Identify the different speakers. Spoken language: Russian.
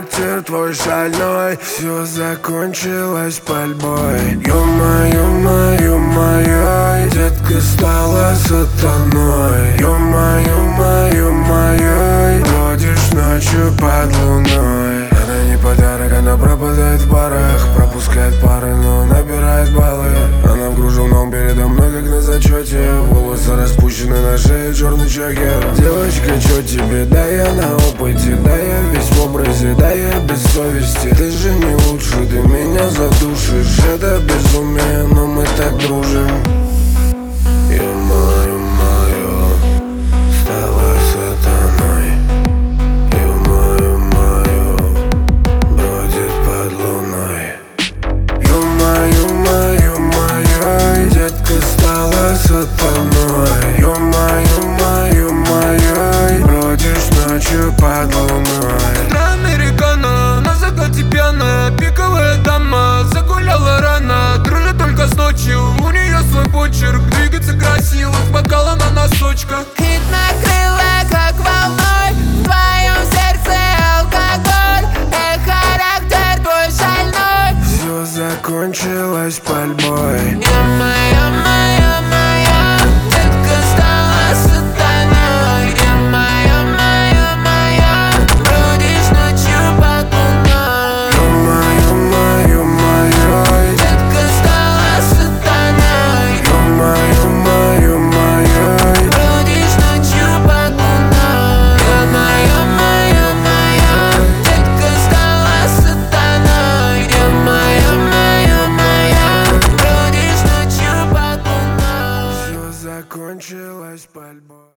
Speaker 1: характер твой шальной. Все закончилось пальбой. Ё-моё, ё-моё, детка стала сатаной. Ё-моё, бродишь ночью под луной. Она не подарок, она пропадает в парах. Пропускает пары, но набирает баллы. Она в кружевном передо мной, как на зачете. Волосы распущены на шее, черный чокер. Девочка, чё тебе? Да я на опыте, да я весь в образе, да я без совести. Ты же не лучше, ты меня задушишь. Это безумие, но мы так дружим. Ё-моё, стала сатаной. Ё-моё, бродит под луной. Ё-моё, детка стала сатаной. Ё-моё, бродишь ночью под луной.
Speaker 2: Американо, на закате пьяная, пиковая дама, загуляла рано, дружит только с ночью. У нее свой почерк, двигается красиво, с бокала на носочках.
Speaker 3: Хит накрыла, как волной, в твоем сердце алкоголь. Характер твой шальной.
Speaker 1: Все закончилось пальбой.
Speaker 3: Ё-моё, детка стала сатаной. Ё-моё, бродишь ночью под луной.
Speaker 1: Ё-моё,
Speaker 3: Детка стала сатаной.
Speaker 1: ё-моё,
Speaker 3: Бродишь ночью под луной. Ё-моё, детка стала сатаной. Ё-моё, бродишь ночью под луной.
Speaker 1: все закончилось пальбой.